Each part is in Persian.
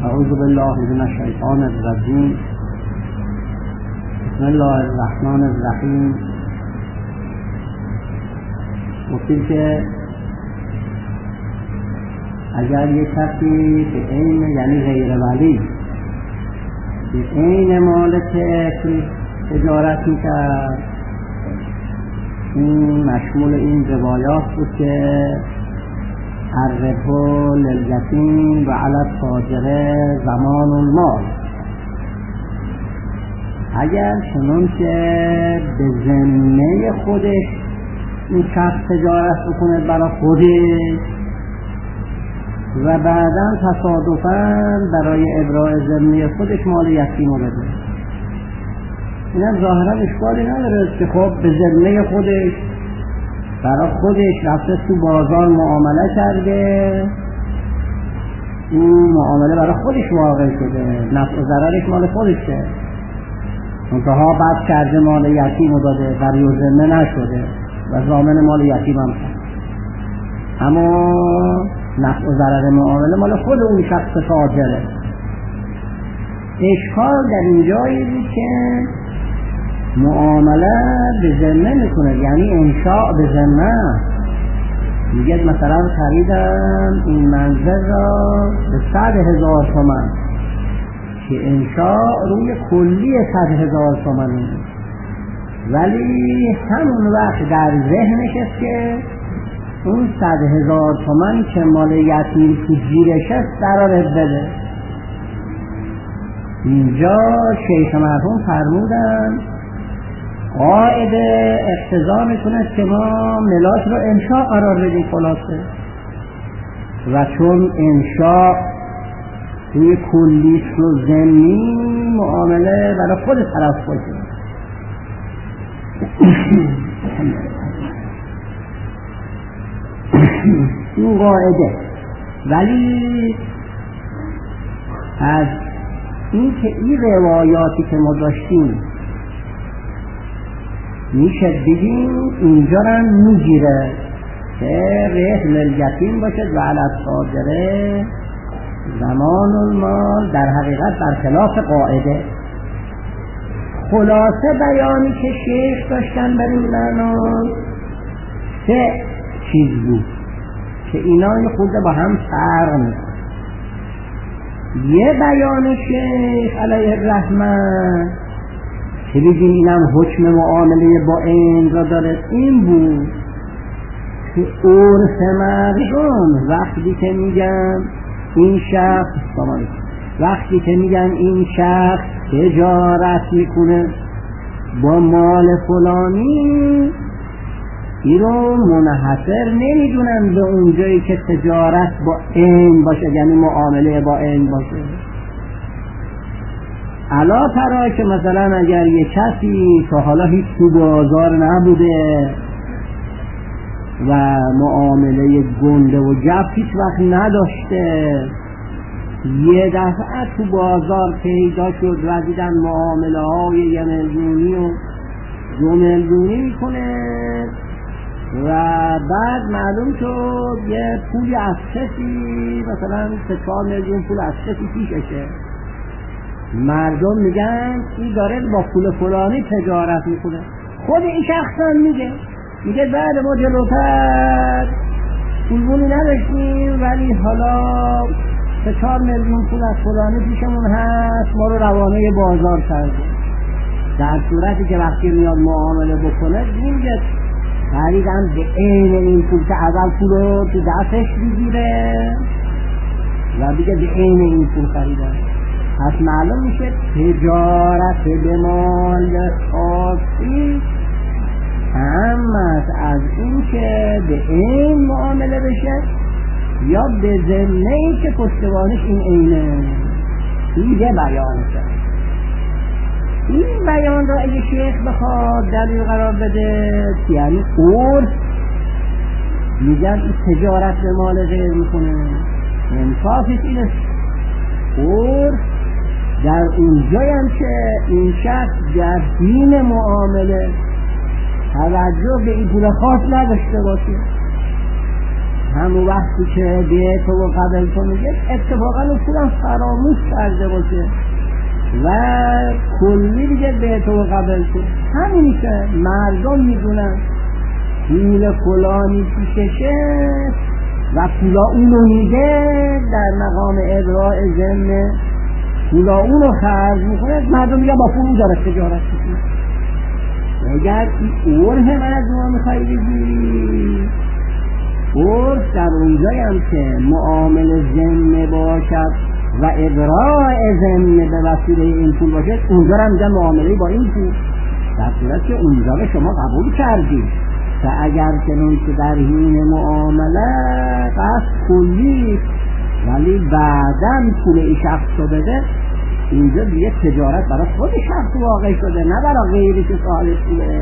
اعوذ بالله من الشیطان الرجیم. بسم الله الرحمن الرحیم. گفتیم که اگر یک کسی به عین یعنی غیر ولی به عین مالک تجارت میکرد، این مشمول این روایات بود که الربح للیتیم و علی التاجر ضمان المال. اگر چنون که به ذمه خودش این شخص تجارت بکنه برای خودش و بعدا تصادفاً برای ابراء ذمه خودش مال یتیم رو بده، اینم ظاهرا اشکالی نداره که خب به ذمه خودش برای خودش رفته تو بازار معامله کرده، این معامله برای خودش واقع شده، نفع و ضررش مال خودشه، منتها بعد کرده مال یتیم رو داده، برای ذمه نشده و ضامن مال یتیم هم کرد، اما نفع و ضرر معامله مال خود اون شخص تاجره. اشکال در اینجایی بود که معامله به ذمه میکنه، یعنی انشاء به ذمه. میگه مثلا خریدم این منزل را به 100,000 تومان که انشاء روی کلی 100,000 تومان، ولی همون وقت در ذهنش است که اون 100,000 تومان که مال یتیم تو جیبش است قراره بده. اینجا شیخ مرحوم فرمودن قاعده اقتضا میکنه که ما ملاک رو انشاء قرار بدیم خلاصه، و چون انشاء توی کلیست و ضمنی معامله برای خود طرف باشه. این قاعده. ولی از این که این روایاتی که ما داشتیم میشه بگیم اینجا را میگیره که رحل الیتیم باشد و علی التاجر ضمان المال، در حقیقت برخلاف قاعده. خلاصه بیانی که شیخ داشتن بر این معنا 3 چیز بود که اینا یه خورده با هم فرق میکنه. یه بیان شیخ علیه الرحمه که بگیم اینم حکم معامله با این را داره، این بود که عرف مردم وقتی که میگن این شخص وقتی که میگن این شخص تجارت میکنه با مال فلانی، این رو منحصر نمیدونن به اونجایی که تجارت با این باشه، یعنی معامله با این باشه. علا ترا که مثلا اگر یه کسی تا حالا هیچ تو بازار نبوده و معامله گنده و جب هیچ وقت نداشته، یه دفعه تو بازار پیدا شد و دیدن معامله های 1 میلیونی و 2 میلیونی میکنه و بعد معلوم شد یه پولی از کسی مثلا 3-4 میلیون پول از کسی پیششه، مردم میگن این داره با پول فلانی تجارت میکنه. خود این شخص هم میگه بعد ما جلوتر پولمونی نداشتیم ولی حالا 3-4 میلیون پول از فلانی پیشمون هست، ما رو روانه بازار کردیم. در صورتی که وقتی میاد معامله بکنه میگه خریدم به عین این پول که اول پول رو تو دستش بگیره و دیگه به عین این پول خریدم. پس معلوم میشه تجارت به مال خاصی اهم از این که به این معامله بشه یا به ذمه‌ای که پشتوانش این عینه. این یه بیان شد. این بیان را اگه شیخ بخواد دلیل قرار بده یعنی عرف میگن این تجارت به مال غیر میکنه، انصافش اینه. عرف در اونجایی هم که این شخص در دین معامله توجه به این پول خاص نداشته باشه، همون وقتی که بیعت و قبل تو میگه اتفاقا اون پولم فراموش کرده باشه و کلی دیگه بیعت و قبل تو همینی که مردم میدونن پول فلانی پیششه و پولا اونو میده در مقام ابراء ذمه پولا اونو خرج میکنه، مردم میگه با پول داره تجارت میکنه. اگر این عرف مردم میخوای بگیری، عرف در اونجایی هم که معامل ذمه باشد و ابراء ذمه به وسیله این پول باشد، اونجا هم میگن معامله با این پول، در صورت که اونجا به شما قبول کردید و اگر کنون که در حین معامله قصد کلی ولی بعدم پول این شخص رو بده، اینجا دیگه تجارت برای خود شخص واقع شده نه برای غیری که صاحب پوله.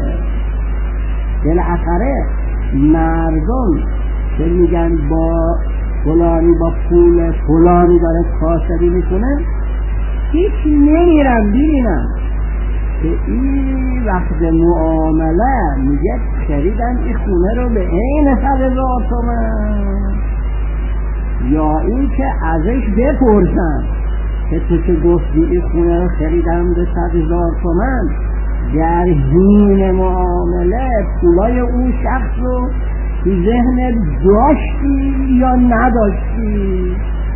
بالاخره مردم که میگن با فلانی با پول فلانی داره کاسبی میکنن، هیچ نمیرن ببینن که این وقت معامله میگه خریدن این خونه رو به عین 100,000 تومان، یا این که ازش بپرسن که تو که گفتی این خونه رو خریدم به 100,000 تومان، در حین معامله پولای اون شخص رو تو ذهنت داشتی یا نداشتی؟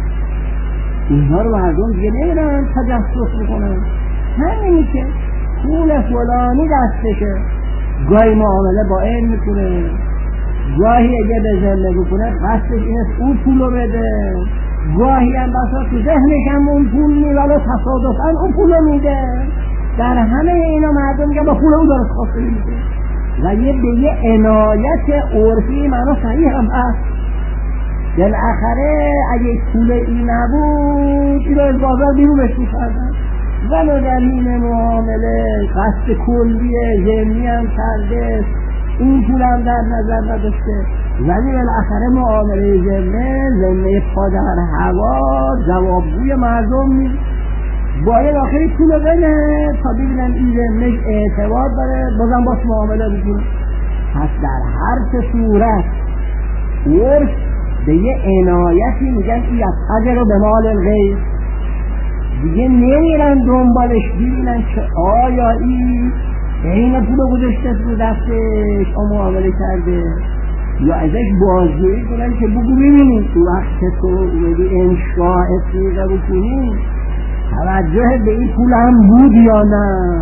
اینها رو مردم دیگه نمیرن تجسس میکنن. همینی که پول فلانی دستشه، گاهی معامله با این میکنه، گاهی اگه به ذمه بکنه قصدش اینه اون پول رو بده، گاهی هم بسا تو ذهنش هم اون پول میوله تصادفاً اون پول رو میده. در همه اینا مردم میگه با پول اون داره کاسبی میکنه و به یه عنایت عرفی معنا صحیح هم هست. بالاخره اگه پول این نبود این رو از بازار بیرونش میکردن، ولو در این معامله قصد کلیه ذمنی هم کرده، این پول هم در نظر نداشته، ولی بالاخره معامله ذمه پا در هوا جوابگوی مردم نیست، باید آخری پول رو بده تا ببینن این ذمهش اعتبار داره بازم باش معامله بکنه. پس در هر چه صورت عرف به یه عنایتی میگن این یتجر به مال الغیر، دیگه نمیرن دنبالش ببینن که آیا این پول رو گذاشته تو دستش معامله کرده یا ازش بازجویی کنن که بگو ببینید تو وقت تو اومدی انشاء سیغه بکنی توجه به این پول هم بود یا نه.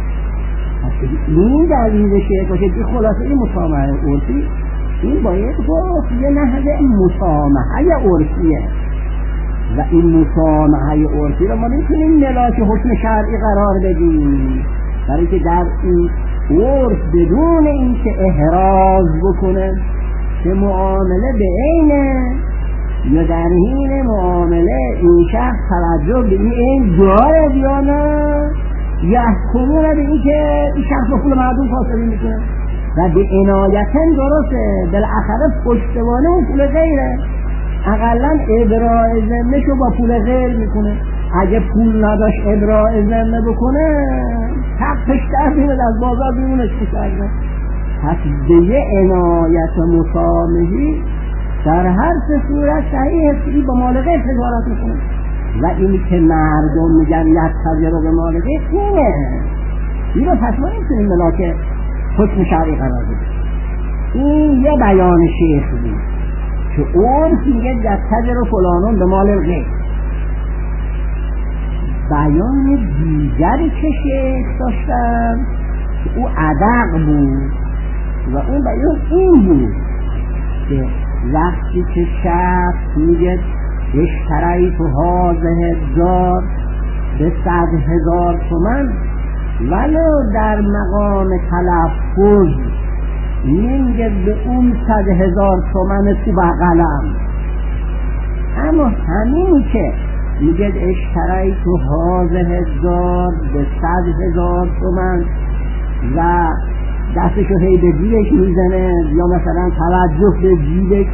این دلیلشه باشه که خلاصه این مسامحه عرفی این باید گفت یه نحوه مسامحه عرفیه و این مسامحه عرفی رو ما نمیتونیم ملاک حکم شرعی قرار بدیم، برای که در این عرف بدون این که احراز بکنه که معامله به عینه یا در حین معامله این شخص توجه به این داره یا نه، یحکمونه به این که این شخص با پول مردم کاسبی میکنه و به عنایتن درسته، بالاخره پشتوانه اون پول غیره، اقلا ابراء ذمه‌شو با پول غیر میکنه. اگه پول نداشت ابراء ذمه بکنه حقش در میاد از بازار بیرونش میکرده. پس به یه عنایت مسامحی در هر سه صورت صحیح است با مال غیر تجارت میکنه و اینی که مردم میگن یتجر به مال غیر اینه، این رو پس ما نمیتونیم ملاک حکم شرعی قرار بدیم. این یه بیان شیخ بود که عرف میگه یتجر فلانون به مال غیر. بیان دیگری که شیخ داشتن که او ادق بود و اون بیان این بود که وقتی که شخص میگه اشتریت هذه الدار به 100,000 تومان ولو در مقام تلفظ میگه به اون 100,000 تومان تو بغلم، اما همین که میگه اشتریت هذه الدار به 100,000 تومان و دستشو هی به جیبش میزنه یا مثلا توجه به جیبش،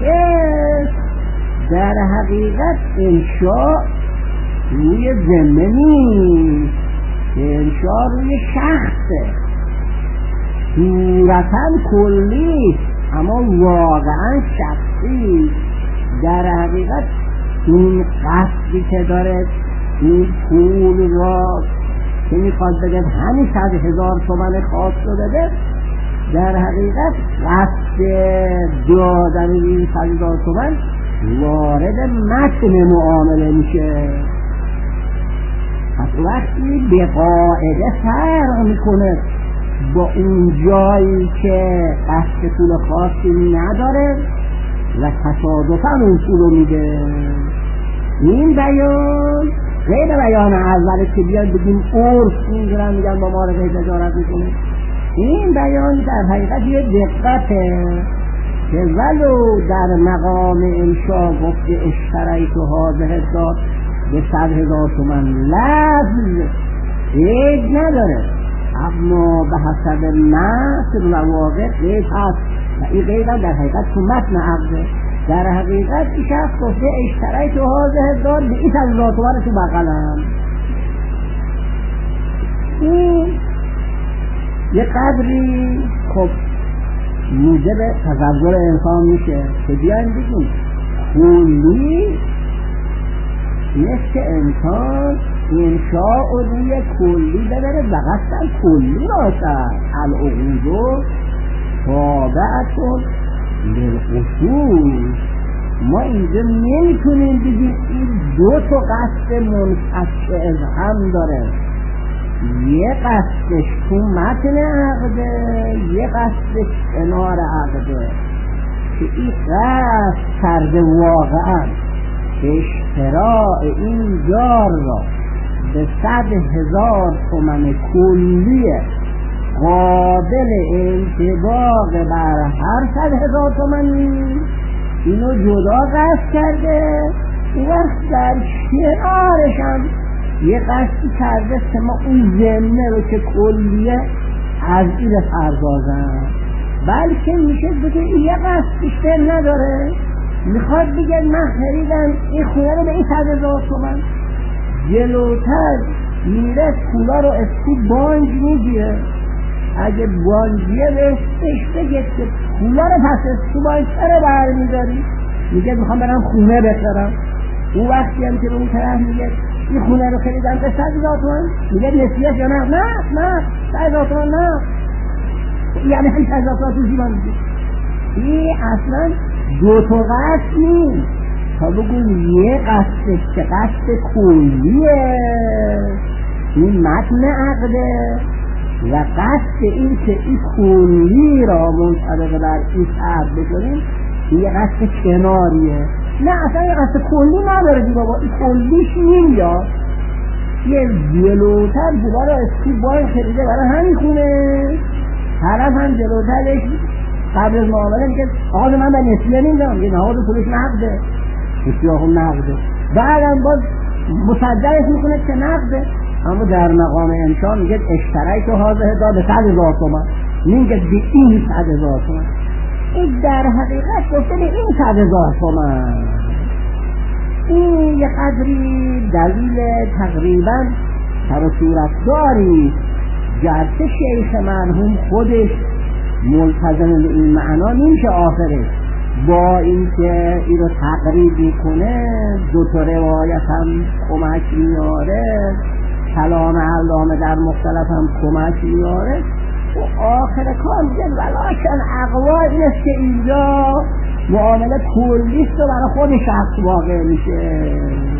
در حقیقت انشاء روی ذمه نیست، انشاء روی شخصه، صورتا کلی اما واقعا شخصی. در حقیقت این قصدی که داره این پول را که میخواد بگه همین 100,000 تومان خواست رو بده، در حقیقت قصد دادن این 100,000 تومان وارد متن معامله میشه. پس وقتی به قاعده فرق میکنه با اون جایی که قصد پول خاصی نداره و تصادفاً اون پولو میده. این بیان غیر بیان اوله که بیان بگیم عرف میگیرن میگن با ما رو غیر تجارت میکنه. این بیان در حقیقت یه دقته که ولو در مقام انشا گفته اشتریت هذه الدار به 100,000 تومان لفظ قید نداره، اما به حسب متن و واقع قید هست و این قید هم در حقیقت تو متن عقده. در حقیقت این شخص گفته اشتریت هذه الدار به این 100,000 تومان تو بغلم. این یه قدری خب موجب تصور انسان میشه که بیاین بگیم کلی مثل انسان انشاء و روی کلی ببره و قصد کلی باشد. العقود تابعتون للخصوص. ما اینجا نمیتونیم بگیم این دو تا قصد منفصل هم داره، یه قصدش تو متن عقده، یه قصدش کنار عقده که این قصد کرده واقعا اشتراع این دار را به 100,000 تومان کلیه قابل انطباق بر هر 100,000 تومانی اینو جدا قصد کرده. اون وقت در کنارش هم یه قصدی کرده که ما اون ضمنه رو که کلیه از این پردازن، بلکه میشه بگه یه قصدش دل نداره، میخواد بگه من خریدم این خونه رو به این 100,000 تومان، جلوتر میره پولا رو اسکو بانک میگیره، اگه بانکیه بهش بگه که پولا رو پس اسکو بانک چرا برمیداری؟ میگه میخوام برم خونه بخرم. اون وقتی هم که به اون طرف میگه این خونه رو خریدم به 100,000 تومان، میگه نسیه یا نه 100,000 تومان نه، یعنی همین 100,000 تومان تو جیبم میگه. این اصلا دو تا قصد نیست تا بگون یه قصدش که قصد کلیه این متن عقده و قصد این که این کلی را منطبق بر این فرد بکنیم یه قصد کناریه. نه اصلا یه قصد کلی نداره دی بابا، این کلیش نمیاد، یه جلوتر بودا را اسکو بای خریده برای همین خونه، طرف هم جلوترش قبل از معامله میگه آقا من به نسیه نمیدم، یه نهاد پولش نقده، نسیه هم نقده، بعدم باز مصدرش میکنه که نقده، اما در مقام انشا میگه اشتریت هذه الدار به 100,000 تومان، میگه به این 100,000 تومان. این در حقیقت گفته به این 100,000 تومان. این یه قدری دلیل تقریبا سر و صورت داری، گرچه شیخ مرحوم خودش ملتزم به این معنا نمیشه آخرش، با اینکه این رو تقریب میکنه دو تا روایت هم کمک میاره، کلام علامه در مختلف هم کمک میاره و آخر کار میگه ولکن اقوا این است که اینجا معامله کلیست و برای خود شخص واقع میشه،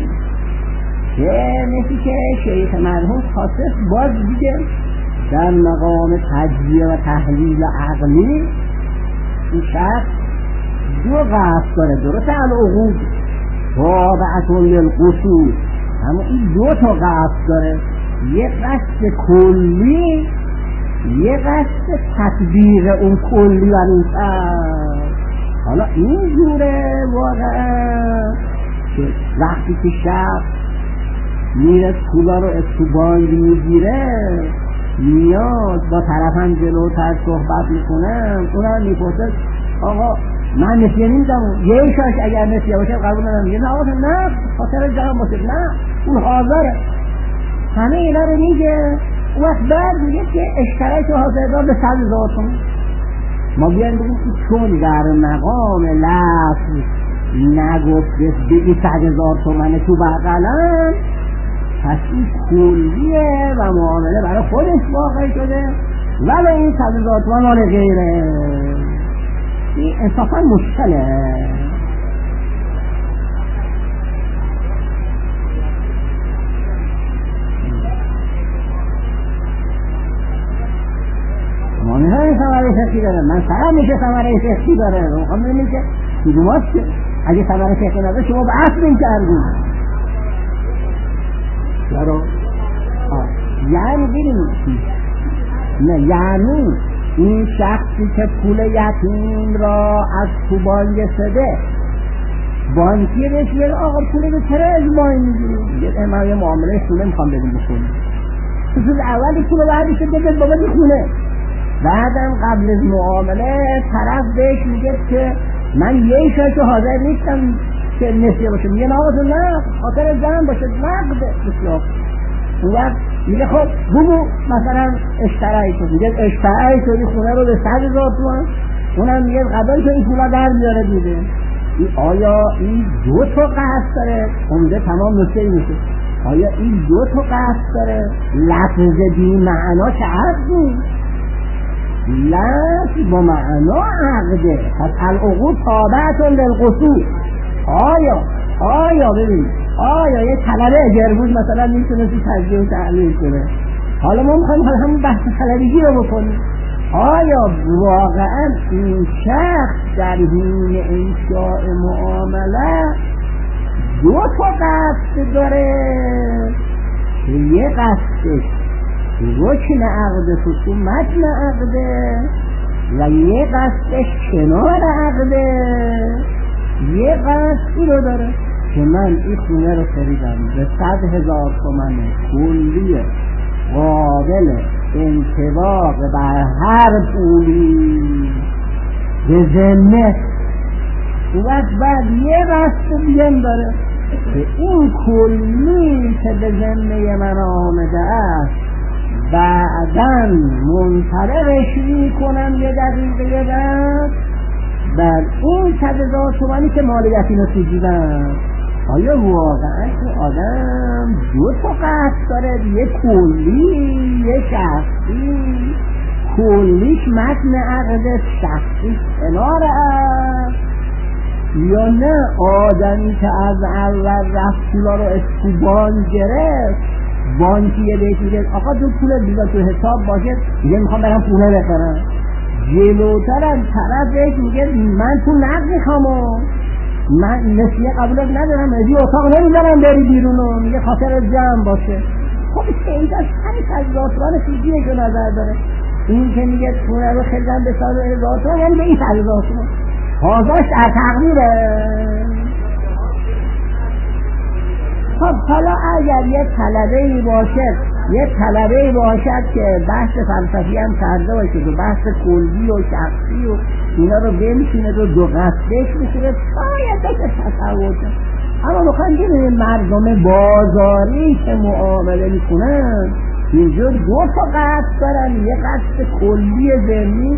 که مثل که شیخ مرحوم خاصف باز دیگه در مقام تجزیه و تحلیل عقلی این شخص دو قصد داره، درست العقود تابعتون للقصور، اما این دو تا قصد داره، یه قصد کلی، یه قصد تطبیق اون کلی و این حالا این جوره واقعا که وقتی که شخص میره پولا رو اسکوبان میگیره میاد با طرف هم جلوتر صحبت میکنم، اونم میپرسه آقا من نسیه نمیدم، یه شاش اگر نسیه باشه قبول ندارم، یه آقا نه خاطر جمع باشه، نه اون حاضره، همه اینا رو میگه. وقت بعد میگه که اشتریت هذه الدار به 100,000 تومان. ما بیایم بگیم چون در مقام لفظ نگفته بگی 100,000 تومنه تو بغلم، پس این کلیه و معامله برای خودش واقع شده ولی این 100,000 تومن مال غیره. این انصافا مشکله. مانه های ثمره فقهی داره، من سرم میشه ثمره فقهی داره، روخم ببینید که کدوماست که اگه ثمره فقهی نداره شما به اصل این کردیم چرا؟ یعنی بیریم نه، یعنی این شخصی که پول یتیم را از تو بانک سده، بانکی بهش میگه آقا پول رو چرا از بانک میگیری؟ میگه من یه معامله خونه میخوام بدیم بخونه. خصوص اولی پول رو بعدش بده بابا بخونه، بعدم قبل از معامله طرف بهش میگه که من یه شاید حاضر نیستم که نسیه باشه، میگه نه آقا نه خاطر جمع باشه نقده بسیار. اون وقت میگه خب بگو مثلا اشترایی تو، میگه اشترایی تو این خونه رو به 100,000 تومان، اونم میگه قبل تو این پولا در میاره دیده. آیا این دو تا قصد داره؟ اونده تمام نکته این میشه آیا این دو تا قصد داره؟ لفظ بی معنا چه عقدی؟ لفظ با معنا عقده. پس العقود تابعتون للقصود. آیا ببین آیا یه طلبه اجربوز مثلا میتونه تو تجزیه و تحلیل کنه؟ حالا ما میخوایم همون بحث طلبگی رو بکنیم. آیا واقعا این شخص در حین انشاء معامله دو تا قصد داره؟ یه قصدش رکن عقده تو متن عقده و یه قصدش کنار عقده. یه قصدی رو داره که من این خونه رو خریدم به 100,000 تومن کلیه قابل انطباق بر هر پولی به ذمه. اون وقت بعد یه قصد دیگه داره که این کلی که به ذمه من آمده است بعداً منطلقش میکنم یه دقیقه بعد این 100,000 تومانی که مالیتی رو سوزیدم. آیا واقعا این آدم دو تا قصد داره؟ یه کلی یه شخصی؟ کلیش متن عقد، شخصی کنار است؟ یا نه آدمی که از اول رفت پولا رو استوبان گرفت، بانکیه بهش میگه آقا تو پول دیگه تو حساب باشه، میگه میخوام برم پونه بخرم، جلوتر از طرف بهش میگه من تو نقد میخوام، من نسیه قبولت ندارم، ازی اتاق نمیدارم بری بیرونو، میگه خاطر جمع باشه. خب اینجا همین 100,000 تومن فیزیه که نظر داره. این که میگه پونه رو خریدم به 100,000 تومن یعنی به این 100,000 تومن حاضرش در تقدیره. خب حالا اگر یه طلبه‌ای باشد که بحث فلسفی هم کرده باشه و بحث کلی و شخصی و اینا رو بنشینه و دو قصدش میشه شاید بشه تصور کرد. اما بخواهیم ببینیم مردم بازاری که معامله میکنن اینجا دو تا قصد دارن، یه قصد کلی ذهنی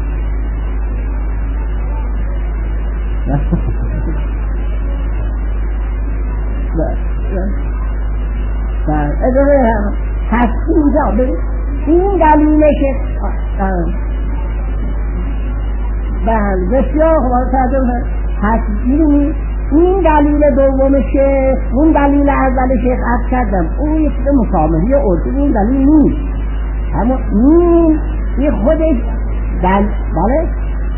اداره هست اینجا این دلیله که بسیار خوب هست این دلیل دوم شیخ، اون دلیل اول شیخ عرض کردم اون یک چیز مسامحی عرفی، این دلیل نیست، اما این خودش بله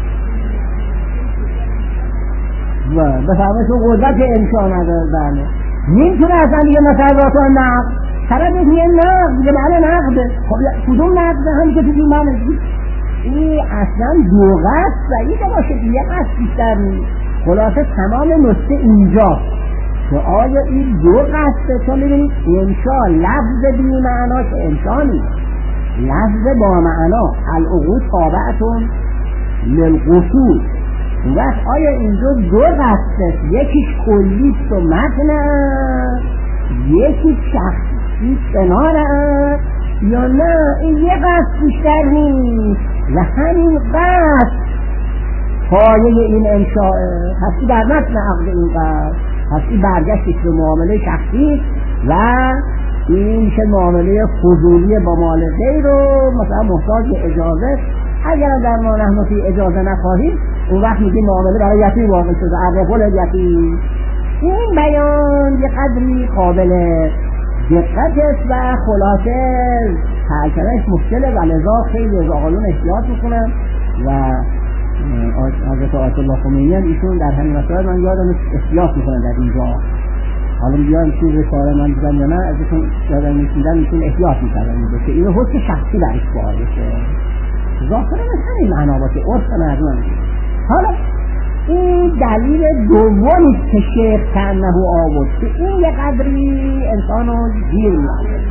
بفرمایش اون قدرت انشاء نداره. بله نمیتونه اصلا دیگه مثلا راتو نقد طرف میگه نقد دیگه بله نقده. خب کدوم نقده هم که توی من این اصلا دو قصد سعیده باشه یه قصد بیشتر نیست. خلاصه تمام نسخه اینجا که آیا این دو قصده، چون ببینید انشاء لفظ بی معنا که انشاء نیست، لفظ با معنا العقود تابعتون للقصود. وقت آیا اینجا دو قصده، یکیش کلیست و متن، یکی شخصی کنار است، یا نه این یه قصد بیشتر نیست و همین قصد پایه این انشاء هستی در متن عقد این قرض، هستی برگشتش به معامله شخصی و این میشه معامله فضولی با مال غیر و مثلا محتاج اجازه. اگر در ما نحن فی اجازه نخواهیم اون وقت میگیم معامله برای یتیم واقع شده، عرف الیتیم. این بیان یه قدری قابل دقت است و خلاصه ترکمش مشکله و لذا خیلی از آقایون احتیاط میکنن و حضرت آیت الله خمینی هم ایشون در همین مسائل من یادم احتیاط میکنن در اینجا. حالا بیان چیز رساله من دیدم یا نه ازشون یادم میشیدن ایشون احتیاط میکردن این که اینو حس شخصی برش باید بشه ظاهرا همین معنا باشه عرف مردم. حالا این دلیل دومی که شیخ کنه آورد که این یه قدری انسانو گیر می‌کنه.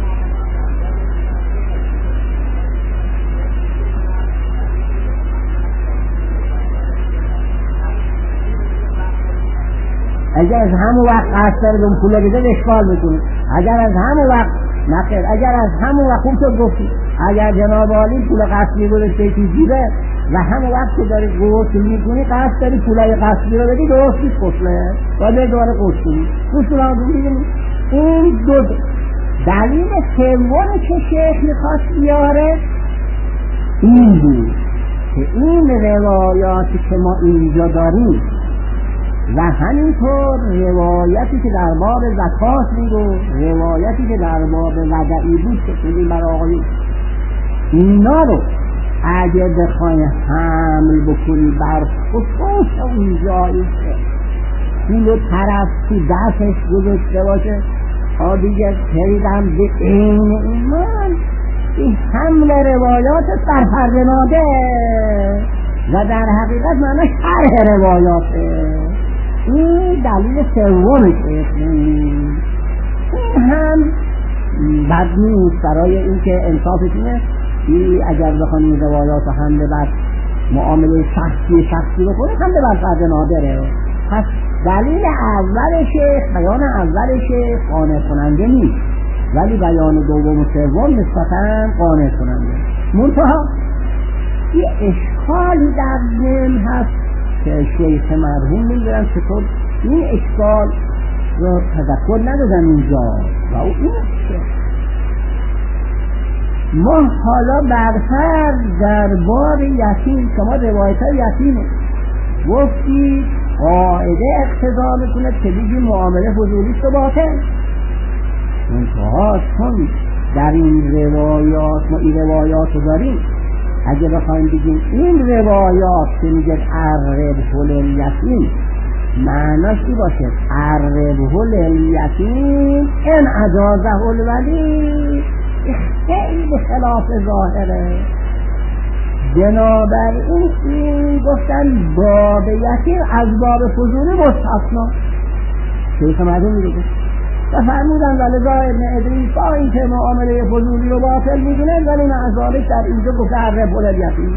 اگر از همون وقت قصد داره اون پول بده اشکال میکنه، اگر از همون وقت نخیر، اگر از همون وقت خوب تو گفتی اگر جناب عالی پول قصدی گذاشته تو جیبه و همون وقت که داری قصد میکنی قصد داری پولای قصدی رو بدی درست نیست قصله باید دوباره قصد کنی. این دو دلیل سومی که شیخ میخواست بیاره این بود که این روایاتی که ما اینجا داریم و همینطور روایتی که در باب زکات بود و روایتی که در باب ودعی بود که کنیم بر آقایون، اینا رو اگه بخوای حمل بکنی بر خصوص اون جایی که پول و طرف تو دستش گذاشته باشه تا دیگه خریدم به این ایمان، این حمل روایات سرپرناده و در حقیقت معنی شرح روایاته. این دلیل سومشه. این هم بد نیست برای اینکه انصافتونه اگر بخوان این روایات و حمله بر معامله شخصی بکنه حمله بر فرد نادره. پس دلیل اول شیخ، بیان اول شیخ قانع کننده نیست ولی بیان دوم و سوم نسبتاً قانع کننده. منتها یه اشکالی در ذهن هست که شیخ مرحوم میگرن چطور این اشکال رو تذکر ندادن اینجا و او این که ما حالا برفر در باب یتیم شما روایت های یتیم گفتی قاعده اقتضا میکنه که بگیم معامله فضولیست و باطل. منتها چون در این روایات ما این روایات رو داریم اگه بخوایم بگیم این روایات که میگه عربه الیتیم معناش چی باشه؟ عربه الیتیم ان اجازه الولی خیلی خلاف ظاهره. بنابراین این گفتن باب یتیم از باب فضولی مستثنا. شیخ مردم میگه و فرمودن ولذا ابن ادریس با این که معامله فضولی و باطل میدونه ولی معذالک در اینجا گفته عرب الیتیم.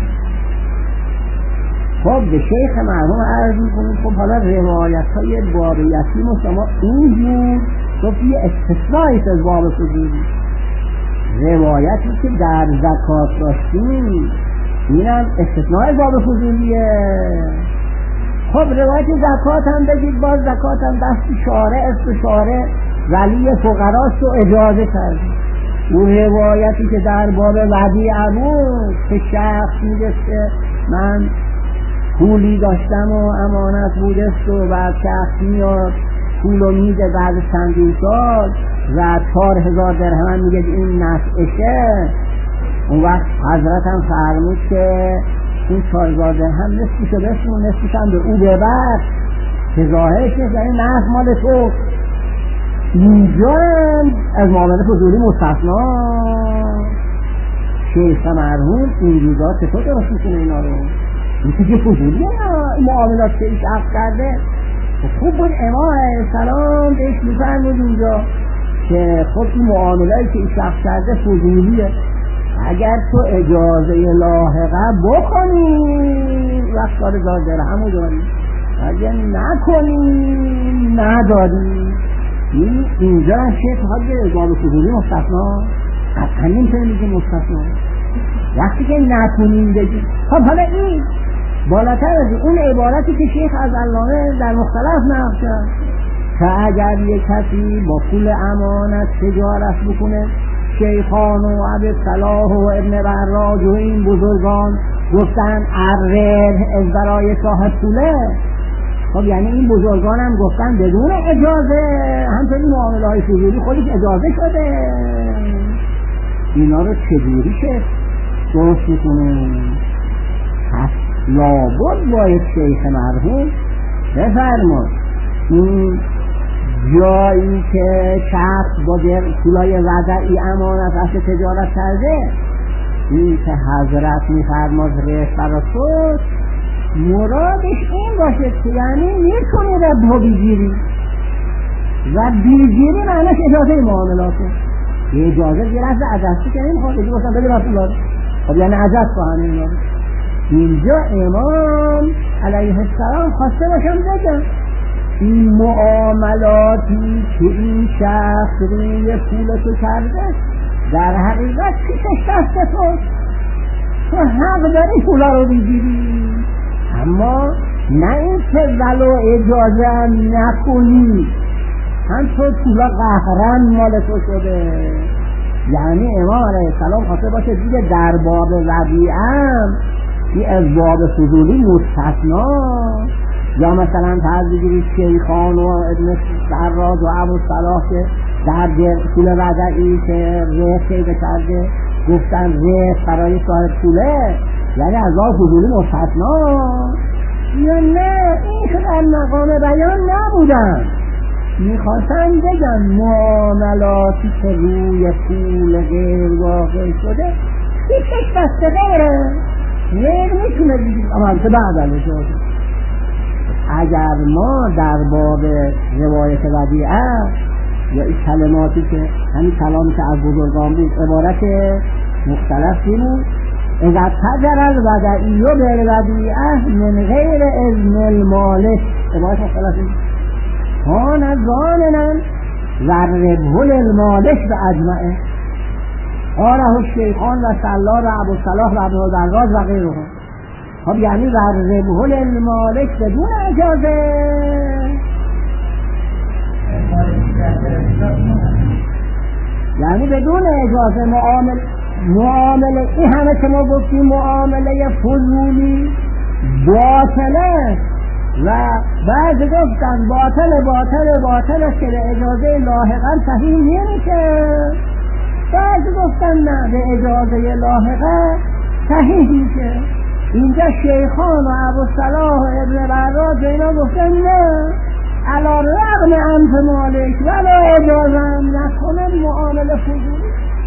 خب به شیخ مرحوم عرض میکنید خب حالا روایت های باب یتیم و شما اینجور گفت یه استثنایی از باب فضولی روایتی که در زکات داشتیم اینم استثنای باب فضولیه. خب روایت زکات هم بگید باز زکات هم دست شارع است و شارع ولی فقراست و اجازه کرد. اون روایتی که در باب ودیعه بود که شخص میگفته من پولی داشتم و امانت بودست و بعد شخص میاد پولو میده بعد چندین سال و 4000 درهم میگه این نفعشه. اون وقت حضرت هم فرمود که این 4000 درهم نصفشو بشون نصفش هم به او ببر که ظاهرش نیست یعنی نفع مال تو. اینجا از معامله فضولی مستثنا. شیخ مرحوم این روزا چطور درست میکنه اینا رو؟ این که فضولیه معاملات که ایش عقد کرده. خوب بود امام علیه السلام بهش میفرمود اونجا که خب این معاملایی که ایش عقد کرده فضولیه، اگر تو اجازه لاحقه بکنی وقت 4000 درهم داری، اگر نکنی نداری. اینجا شیخ خواهد به اجابه فضولی مستثنا قطعا نمیتونه میگه مستثنا وقتی که نکنیم بگیم. خب حالا این بالاتر از اون عبارتی که شیخ از علامه در مختلف نقل کرد که اگر یک کسی با پول امانت تجارت بکنه، شیخان و عبدالصلاح و ابن براج و این بزرگان گفتن الربح از برای صاحب پوله. خب یعنی این بزرگان هم گفتن بدون اجازه، همچنین معامله های فضولی خودش اجازه شده. اینا رو چجوری شد درست میکنه؟ پس لابد باید شیخ مرحوم بفرماد این جایی که شخص با پولای وضعی امانت از تجارت کرده، این که حضرت میفرماد ربح برای خود، مرادش این باشه که یعنی میتونی ربح بگیری و بیگیری معنیش اجازه معاملاته. یه اجازه دیگه رفت عجزی که نمیخواد بگی باشم بگی رسول الله. خب یعنی عجز خواهن این مورد. اینجا امام علیه السلام خواسته باشم بگم این معاملاتی که این شخص روی پولتو کرده در حقیقت پیشش دست تو حق داری پولا رو بگیری، اما نه این که ولو اجازه هم نکنی هم تو پولا قهرن مال تو شده. یعنی امام علیه السلام خواسته باشه دیگه در باب ودیعه این از باب فضولی مستثنا، یا مثلا فرض بگیرید شیخان و ابن براج و ابوالصلاح که در پول وضعی که ربح پیدا کرده گفتن ربح برای صاحب پوله، یعنی از باب فضولی مستثنا، یا نه این که در مقام بیان نبودن، میخواستن بگن معاملاتی که روی پول غیر واقع شده هیچ دست غیره غیر میتونه بگید عمل که بعد اجازه. اگر ما در باب روایت ودیعه یا این کلماتی که همین کلامی که از بزرگان بود عبارت مختلف بود، اذا تجر الودعی بالودیعه من غیر اذن المالک، عبارت مختلف بود، کان ضامنا و ربح للمالک به اجمعه، قاله الشیخان و سلار و ابوالصلاح و ابن براج و غیرهم. خب یعنی و ربح للمالک بدون اجازه، یعنی بدون اجازه معامله این همه که ما گفتیم معامله فضولی باطله و بعضی گفتن باطل است که به اجازه لاحقا صحیح نمیشه، بعضی گفتن نه به اجازه لاحقا صحیح میشه. اینجا شیخان و ابوالصلاح و ابن براج اینا گفتن نه علی رغم انت مالک ولا اجازه هم نکنه معامله فضولی.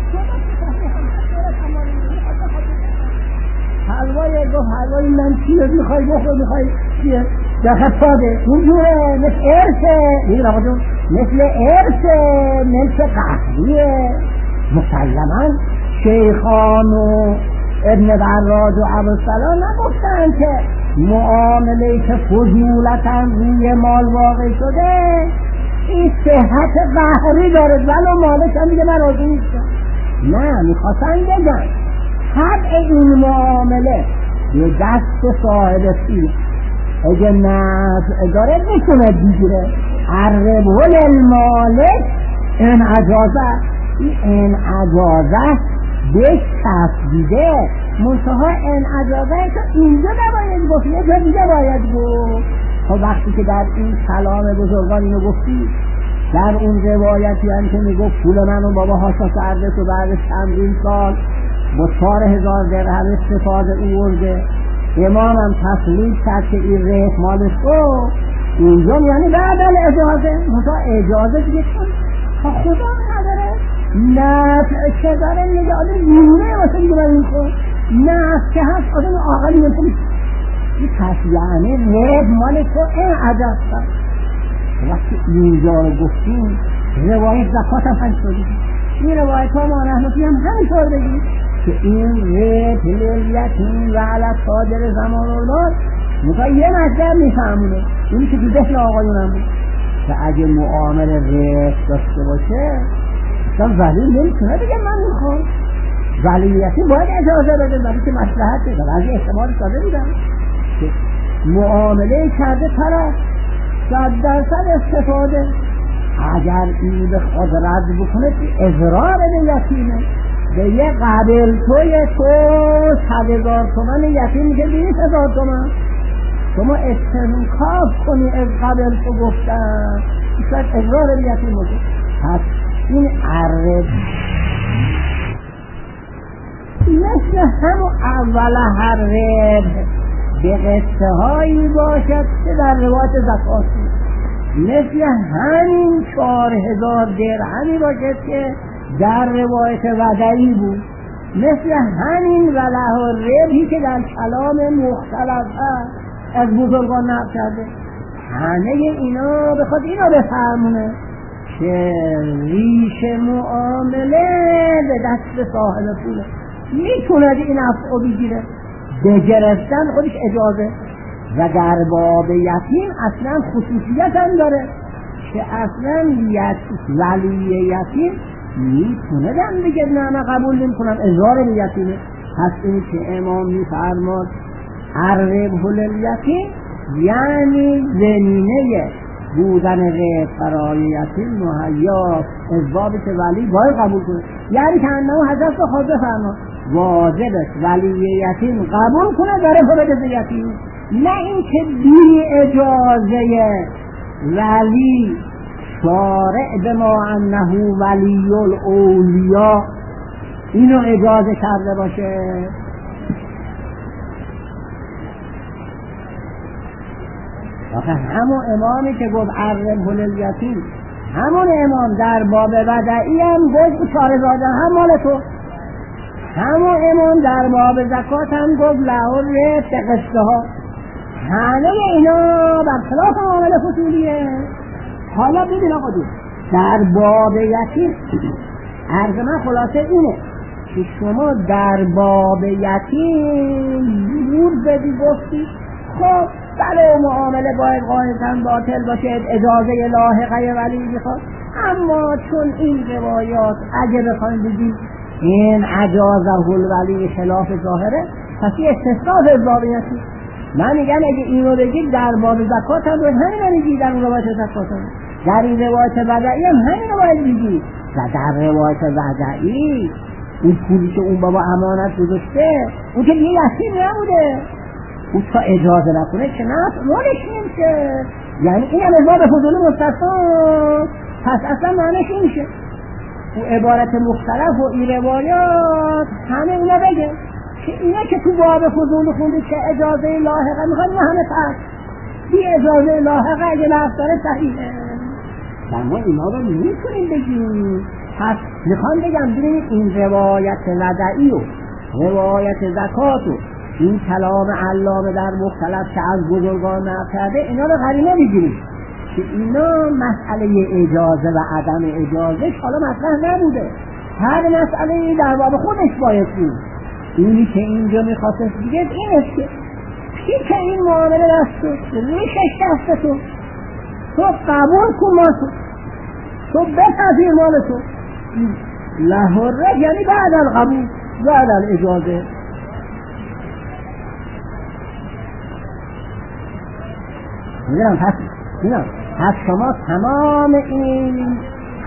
حلوای گفت حلوای من چیه میخوای بخور میخوای چیه در خطابه اونجوره مثل ارسه مثل ارسه مثل قهریه. مسلما شیخان و ابن براج و ابوالصلاح نگفتن که معامله که فضولتا روی مال واقع شده این صحت قهری داره ولو مالک هم دیگه من راضی نیستم. نه میخواستن بگن طبع این معامله یه دست صاحب پول اگه نفع داره میتونه بگیره. الربح للمالک این اجازه بهش تصدیده، منتها این اجازه که اینجا نباید گفت یه جا دیگه باید گفت. خب وقتی که در این کلام بزرگان اینو گفتی، در اون روایتی هم که میگفت پول منو بابا هاشا کرده تو بعد چندین سال با 4000 درهم استفاده اورده، امامم تسلیم کرد که این ربح مال تو، اینجا یعنی بعد اجازه منتها اجازه دیگه کن تا خدا نداره نفع چه داره میگه آدم بیرونه واسه دیگه من میخواد نفع که هست آدم آقلی میکنه این پس یعنی ربح مال تو این عجب کرد. وقتی اینجا رو گفتیم روایت زکات هم همین شده، این روایت ها ما رحمتی هم همینطور بگیم که این ربح لیلیتین و علت صادر زمان اولاد میخواه یه مطلب میفهمونه اینی که تو ذهن آقایون هم بود که اگه معامل ربح داشته باشه اصلا ولی نمیتونه بگه من میخوام ولیتی باید اجازه بده ولی که مصلحت بده و از احتمال ساده میدم که معامله کرده طرف 100% استفاده، اگر این به خود رد بکنه اضرار به یتیمه. به یه قبل توی تو 100,000 تومن یتیم میشه 20,000 تومن، شما استنکاف کنی از قبل تو گفتن شاید اضرار به یتیم باشه. پس این عرب مثل همون اول عرب به قصه هایی باشد که در روایت زکات مثل همین 4,000 درهمی باشد که در روایت ودعی بود، مثل همین وله و ربحی که در کلام مختلف هست از بزرگان نقل کرده. همه اینا بخواد اینا بفرمونه که ریش معامله به دست صاحب پوله، میتونه این افعو بگیره به گرفتن خودش اجازه. و در باب یتیم اصلا خصوصیت هم داره که اصلا ولی یتیم میتونه دم بگه نه من قبول نمیکنم اضرار به یتیمه. پس این که امام میفرماد عربه الیتیم یعنی زمینه بودن رب برای یتیم مهیا از بابی که ولی باید قبول کنه، یعنی که انه حضرت خود بفرماد واجب است ولی یتیم قبول کنه داره فرد یتیم، نه این که بی اجازه ولی شارع به ما انه ولی الاولیا اینو اجازه کرده باشه. آخه همون امامی که گفت عربه الیتیم همون امام در باب ودعی هم گفت 4,000 هم مال تو، همون امام در باب زکات هم گفت لعور به قصه ها. همه اینا برخلاف معامله فصولیه. حالا ببین آقا دو در باب یتیم عرض من خلاصه اینه که شما در باب یتیم زور بدی گفتی خب بله معامله باید قاعدتاً باطل باشه اجازه لاحقه ولی میخواد، اما چون این روایات اگه بخوایم بگیم این اجازه الولی خلاف ظاهره پس این استثناء از باب یتیم. من میگم اگه اینو بگید در باب زکات هم باید همین رو بگید، در اون روایت زکات هم در این روایت ودعی هم همین رو باید بگید. و در روایت ودعی اون پولی که اون بابا امانت گذاشته اون که دیگه یتیم نبوده، اون تا اجازه نکنه که نه مالش نمیشه، یعنی این هم از باب فضول مستثنا. پس اصلا معنیش این میشه او عبارت مختلف و این روایات همه اینا بگه که اینا که تو باب فضول خونده که اجازه لاحقه میخواد اینا همه فرق بی اجازه لاحقه اگه لفظ داره صحیحه. ما اینا رو میتونیم بگیم. پس میخوام بگم ببینید این روایت ودعی و روایت زکات و این کلام علامه در مختلف که از بزرگان نقل کرده اینا رو قرینه بگیریم که اینا مسئله اجازه و عدم اجازه حالا مطرح نبوده، هر مسئله در باب خودش باید بود. اینی که اینجا میخواست بگه این است که پیش این معامله دست تو ریشش دست تو قبول کن ما تو بپذیر مال تو لحره، یعنی بعد القبول بعد الاجازه. پس شما تمام این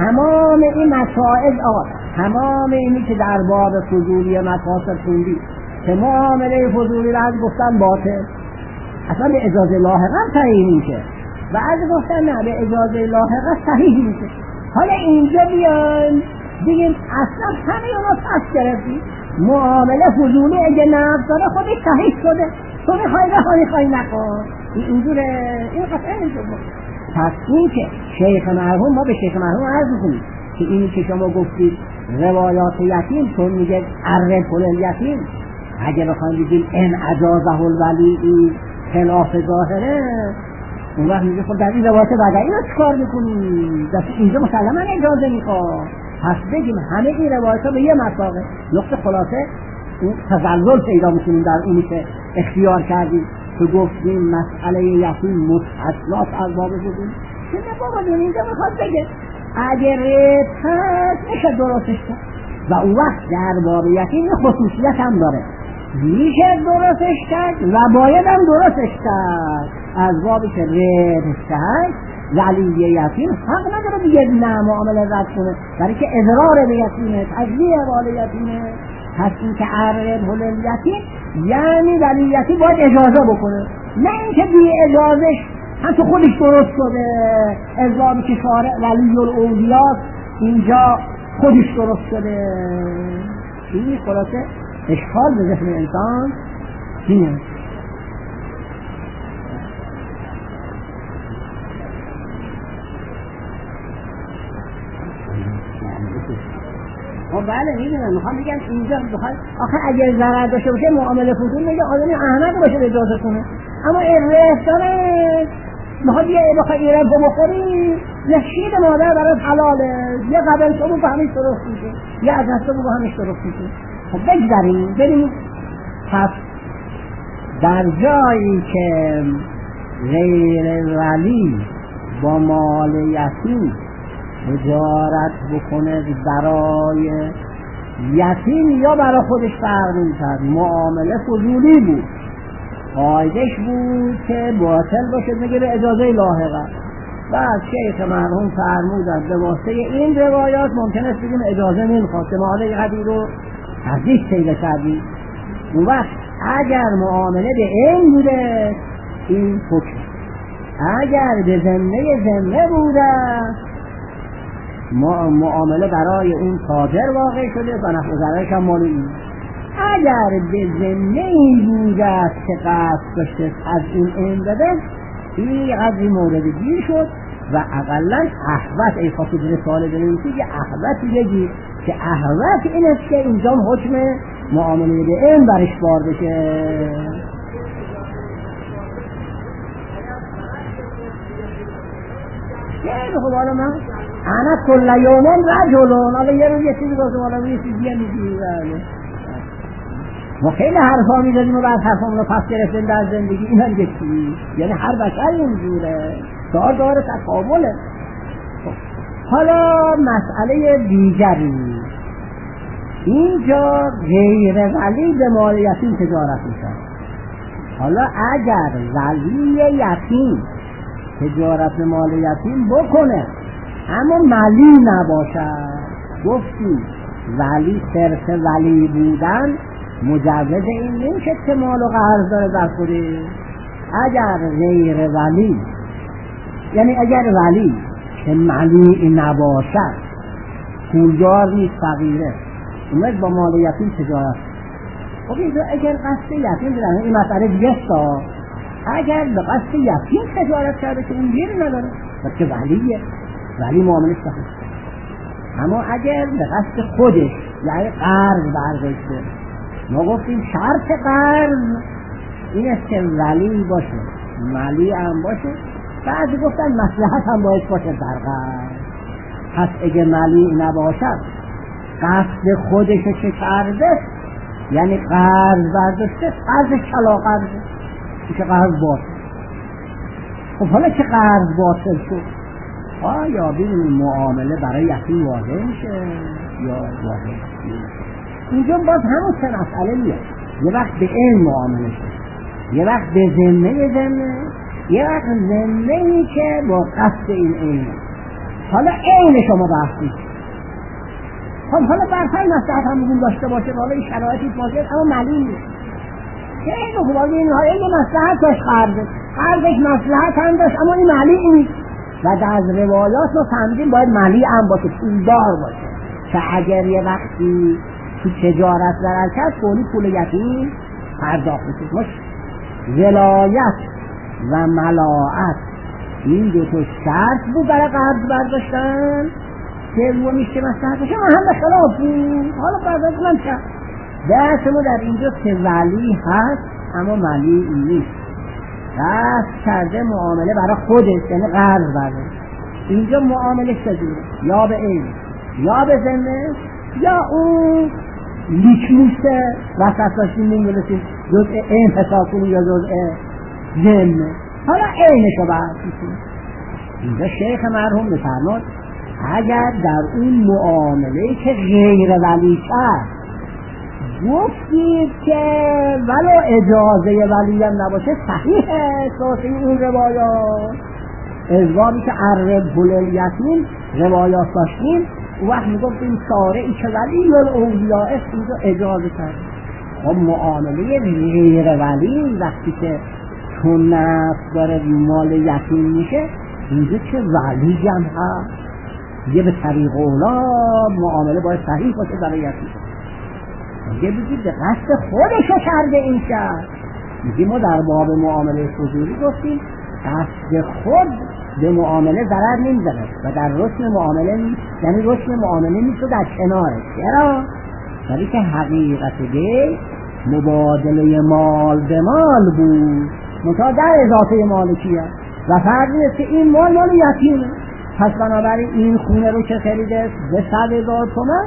مسائل تمام اینی که در باب فضولی مفاسد خوندی که معامله فضولی را از گفتن باطل اصلا به اجازه لاحقا صحیح میشه و از گفتن نه به اجازه لاحقا صحیح میشه. حالا اینجا بیان بگیم اصلا همه اونا پس گرفتی معامله فضولی اگه نفس داره خودش صحیح شده تو میخوای نکن اینجوره این قطعه نمیشه. پس این که شیخ مرحوم ما به شیخ مرحوم عرض میکنیم که اینی که شما گفتید روایات یتیم چون میگه عرب الیتیم اگه بخوایم بگیم ان اجازه الولی خلاف ظاهره اون وقت میگه خب در این روایات ودعی رو چکار میکنیم اینجا مسلما اجازه میخواد. پس بگیم همه این روایات ها به یه مساقه نقطه خلاصه اون تزلزل پیدا میکنیم در اونی که اختیار کردیم که گفتیم مسئله یتیم مستثنات از باب بودیم که نه بابا دون اینجا میخواد بگه اگر پس میشه درستش کن و اون وقت در باب یتیم خصوصیت هم داره میشه درستش کرد و باید هم درستش کرد. از بابی که ربح کرد ولی یتیم حق نداره دیگه نه معامله رد کنه، برای که اضرار به یتیمه، تجلیه وال یتیمه. پس این که عرب یتیم یعنی ولی یتیم باید اجازه بکنه، نه اینکه بی اجازهش هم تو خودش درست شده. از بابی که شارع ولی الاولیاست اینجا خودش درست شده. این خلاصه اشکال به ذهن انسان اینه. خب بله میدونم، میخوام بگم اینجا آخه اگر ضرر داشته باشه معامله فضول میگه آدمی احمق باشه اجازه کنه، اما این رفتاره میخواد یه بخواه ایران بخوری نشید مادر برای حلاله، یه قبل شما با همیش درست میشه، یه از نسته با همیش درست میشه. خب بگذاریم بریم. پس در جایی که غیر ولی با مال یتیم تجارت بکنه برای یتیم یا برای خودش فرق نمی‌کرد، معامله فضولی بود، قاعدش بود که باطل باشه میگه به اجازه لاحقه. بعد شیخ مرحوم فرمودند به واسطه این روایات ممکن است بگیم اجازه نمیخواد که معامله قدی رو ازش سیده کردی. اون وقت اگر معامله به این بوده این حکم، اگر به ذمه بوده معامله برای اون تاجر واقع شده و نفع ضررش هم مال این. اگر به ذمه این بوده که قصد داشته از این بده این قدری مورد گیر شد و اقلا احوت ای خاطر رساله بنویسی که احوت بگی که احوت این است که اینجا حکم معامله به این برش بار بشه. خیلی خوب. حالا من انا کل یومون رجلون، حالا یه روز یه چیزی بازم حالا یه چیزی میگی ما خیلی حرفا میزدیم و بعد حرفامون رو پس گرفتیم در زندگی. این هم گفتی یعنی هر بشر اینجوره، داره تقابله. حالا مسئله دیگری، اینجا غیر ولی به مال یتیم تجارت میشه. حالا اگر ولی یتیم تجارت به مال یتیم بکنه اما ملی نباشد، گفتی ولی صرف ولی بودن مجوز این نمیشه که مال و قرض داره در خودش. اگر غیر ولی یعنی اگر ولی که ملی نباشد، پولدار نیست، فقیره، اومد با مال یتیم تجارت. خب اینجا اگر قصد یتیم بدن این مسئله دیگه ستا، اگر به قصد یتیم تجارت کرده که اون گیری نداره بلکه ولیه، ولی معاملش بخشت. اما اگر به قصد خودش یعنی قرض برداشته، ما گفتیم شرط قرض این است که ولی باشه، ملی هم باشه، بعضی گفتن مصلحت هم باید باشه در قرض. پس اگه ملی نباشد قصد خودش چه کرده یعنی قرض برداشته، قرض کلا قرض میشه قرض باطل. خب حالا که قرض باطل شد آیا ببینیم معامله برای یتیم واضح میشه یا واضح نمیشه؟ اینجا باز همون سه مسئله میاد، یه وقت به این معامله شد، یه وقت به ذمه، یه وقت ذمه‌ای که با قصد این. حالا این شما بحثید. خب حالا برفای مصلحت هم بگیم داشته باشه، حالا این شرایطی باشه اما ملی نیست. خیلی خوب، این های یه مصلحت داشت، قرضش مصلحت هم داشت اما این ملی نیست و در روایات ما فهمیدیم باید ملی هم باشه، پولدار باشه که اگر یه وقتی تو تجارت ضرر کرد پول یتیم پرداخت بشه. ولایت و ملاعت این دو تا شرط بود برای قرض برداشتن که رو میشه مصلحت باشه، محل خلاف بود. حالا برداشت من چه درس ما در اینجا که ولی هست اما ملی نیست، قصد کرده معامله برای خودش یعنی قرض برداشت. اینجا معامله چجوره؟ یا به این یا به ذمه یا اون لیکموسه وسط داشتیم نمی‌رسیم جزء این حساب کنیم یا جزء ذمه. حالا اینشو برسیم. اینجا شیخ مرحوم می‌فرماد اگر در اون معامله که غیر ولی کرد گفتید که ولو اجازه ولی هم نباشه صحیحه اساسی اون روایات. ازوابی که عرب الیتیم روایات داشتیم اون وقت میگفتیم شارعی که ولی الاولیاء است اینجا اجازه کرد. خب معامله غیر ولی وقتی که چون نفس داره مال یتیم میشه اینجا چه ولی هم هست یه به طریق اولا معامله باید صحیح باشه برای یتیم. میگه بگید به قصد خودشو کرده این شخص. میگه ما در باب معامله فضولی گفتیم قصد خود به معامله ضرر نمیزنه و در رسم معامله نیست، یعنی رسم معامله نیست و در کنارش. چرا؟ ولی که حقیقت دی مبادله مال به مال بود منتها در اضافه مالکیه و فرضی است که این مال یتیمه. پس بنابراین این خونه رو که خریده به 100,000 تومان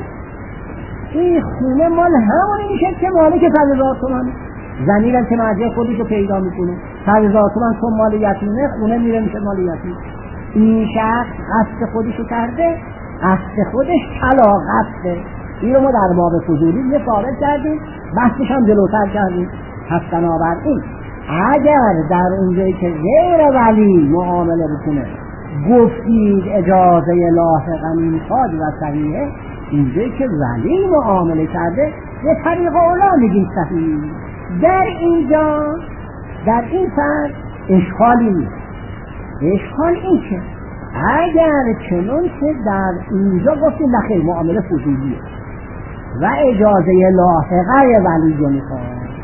این خونه مال همونی میشه که مالک 100,000 تومان. زنیرم که مرجع خودش رو پیدا میکنه 100,000 تومان چون مال یتیمه خونه میره میشه مال یتیم. این شخص قصد خودش رو کرده، قصد خودش طلا قصده. این رو ما در باب فضولی یه ثابت کردیم، بحثش هم جلوتر کردیم. پس بنابراین اگر در اونجایی که غیر ولی معامله بکنه گفتید اجازه لاحقا میخواد و صحیحه، اینجایی که ولی معامله کرده به طریق اولا میگیم صحیح. در اینجا در این فرد اشکالی نیست. اشکال این که اگر چنون که در اینجا گفتیم نخیر معامله فضولیه و اجازه لاحقه ولی رو میخواد،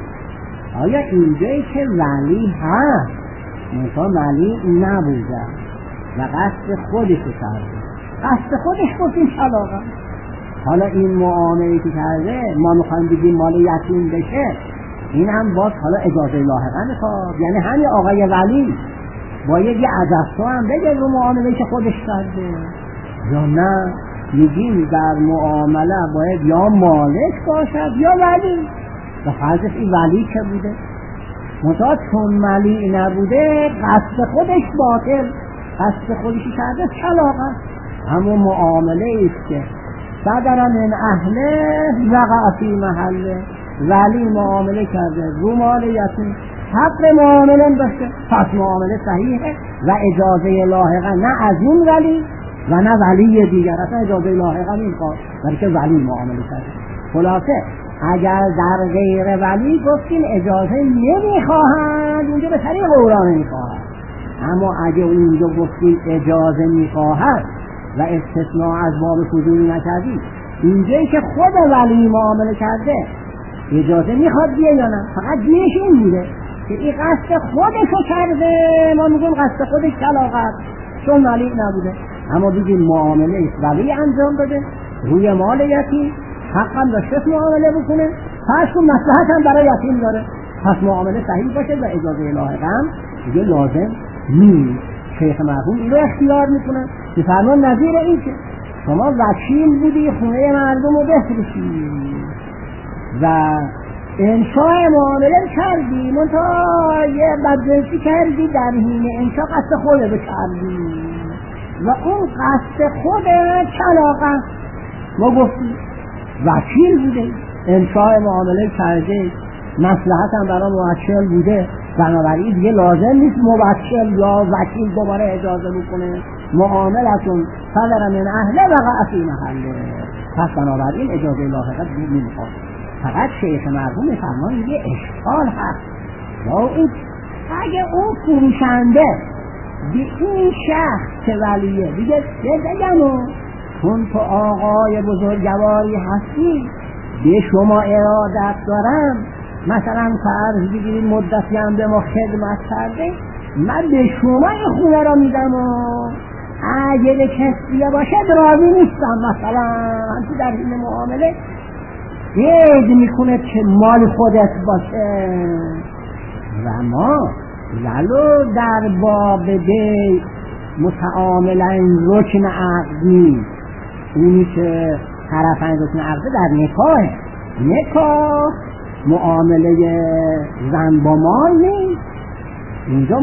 آیا اینجایی که ولی هست مثلا ولی نبوده و قصد خودش کرده، قصد خودش گفتیم طلاقه، حالا این معامله که کرده ما میخوایم بگیم مال یتیم بشه، این هم باز حالا اجازه لاحقه میخواد. یعنی همین آقای ولی باید یه عدستو هم بگه رو معامله که خودش کرده یا نه میگیم در معامله باید یا مالک باشد یا ولی و فرضش این ولی که بوده منتها چون ولی نبوده قصد خودش باطل، قصد خودشی کرده طلاقه. همون معامله ایست که صدر من اهله وقع فی محله، ولی معامله کرده رو مال یتیم حق معامله داشته، پس معامله صحیحه و اجازه لاحقه نه از این ولی و نه ولی دیگر، اصلا اجازه لاحقه نمیخواد بلکه ولی معامله کرده. خلاصه اگر در غیر ولی گفتیم اجازه نمیخواهند اونجا به طریق اولا نمیخواهند، اما اگه اونجا گفتیم اجازه میخواهد و استثناء از باب فضولی نکردیم، اینجایی که خود ولی معامله کرده اجازه میخواد بیه یا نه، فقط بیش این بوده که این قصد خودشو کرده، ما میگیم قصد خودش طلاقه چون ولی نبوده. اما بگیم معامله است ولی انجام بده روی مال یتیم، حق هم داشته معامله بکنه، پس اون مصلحت هم برای یتیم داره، پس معامله صحیح باشه و اجازه لاحقه هم دیگه لازم نیست. شیخ مرحوم این رو اختیار میکنه که فرمان نظیر این که شما وکیل بودی خونه مردم رو بفروشی و انشاء معامله کردی منتها یه بدجنسی کردی، در حین انشاء قصد خودت کردی و اون قصد خودت طلاقه. ما گفتیم وکیل بوده انشاء معامله کرده، مصلحت هم برای موکل بوده، بنابراین دیگه لازم نیست موکل یا وکیل دوباره اجازه بکنه معاملتون صدر من اهله وقع فی محله، پس بنابراین اجازه لاحقه نمیخواد. فقط شیخ مرحوم فرمان یه اشکال هست با این، اگه اون فروشنده به این شخص که ولیه دیگه بگم چون تو آقای بزرگواری هستی به شما ارادت دارم، مثلا فرض بگیرید مدتی هم به ما خدمت کرده، من به شما این خونه را میدم و اگه به کسیه باشه راضی نیستم، مثلا همچی در این معامله گید میکنه که مال خودت باشه و ما ولو در باب دی متعاملن رکن عقدی، اونی که طرفین رکن عقدی در نکاح معامله زن با مال نیست، اینجا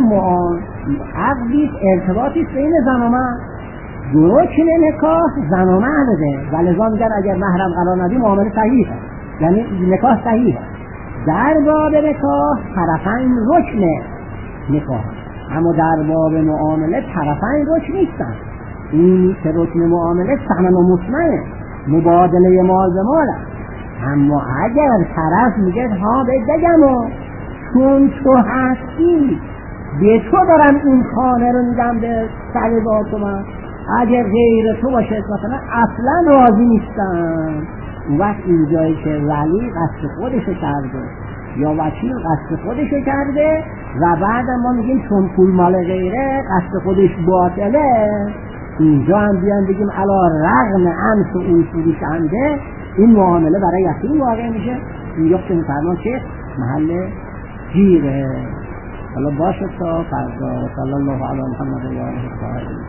عقدی ارتباطی بین زن و مرد، رکن نکاح زن و مرده و لذا میگن اگر محرم قرار ندی معامله صحیحه. یعنی نکاح صحیحه. در باب نکاح طرفین رکن نکاح، اما در باب معامله طرفین رکن نیستن. این که رکن معامله ثمن و مسمنه، مبادله مال به مال. اما اگر طرف میگه ها بگم و چون تو هستی به تو دارم این خانه رو میدم به سر با تو، من اگر غیر تو باشه مثلا اصلا راضی نیستم. اون وقت اینجایی که ولی قصد خودشو کرده یا وکیل قصد خودشو کرده و بعد ما میگیم چون پول مال غیره قصد خودش باطله، اینجا هم بیان بگیم علا رغم انس و اصولی شنده این معامله برای یقین واقع میشه. اینجا که میفرمان که محل گیره. حالا باشه تا فردا. صلی الله علی محمد و آله الطاهرین.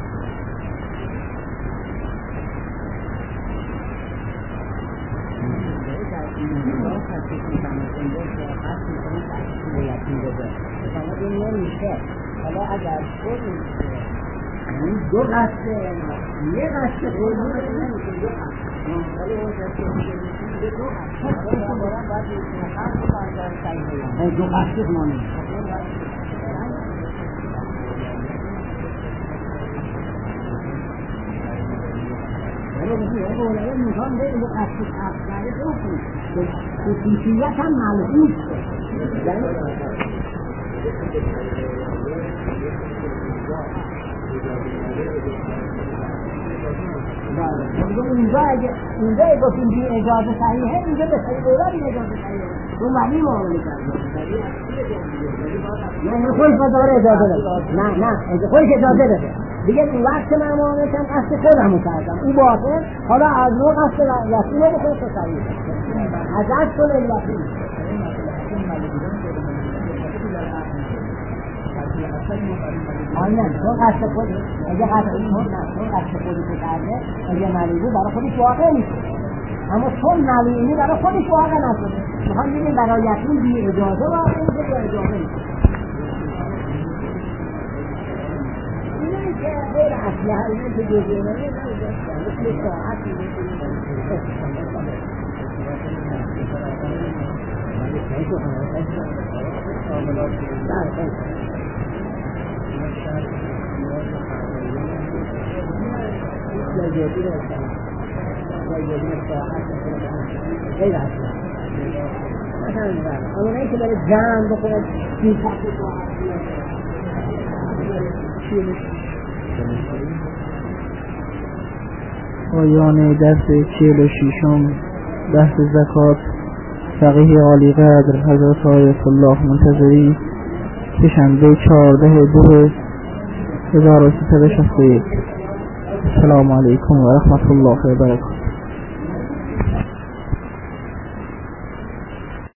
حالا اگر خود این دو قصده یه قصده خود نمیشه، دو قصده نمیشه. میخوام به دو قصده افضایی بکنم خصوصیت هم ملحوظ اونجا گفتیم بی اجازه صحیحه، اینجا به صحیح اولا بی اجازه صحیحه. اون ولی معامله کرده نه خودش داره اجازه بده، نه خودش اجازه بده دیگه. اون وقت من معامله کردم قصد خودمو کردم، اون باطل. حالا از نوع قصد یقینه به خودش صحیحه از از کنه یقین. آینه چون قصد خود اگه قصد خودی کرده اگه ملیگو برای خودش واقع میشه، اما چون ملیگو برای خودش واقع نشده میخوام بگیم برای یقین بی اجازه واقع میشه یا اجازه میشه. اینه که غیر اصله اینه که جزیه نمیشه مثل ساعت غیر اصلا مثلا اونایی که داره جمع بکنه پایان درس 46 بحث زکات فقیه عالی قدر حضرت آیت الله منتظری، شنبه 14/2/1361. السلام علیکم و رحمت الله و برکاته.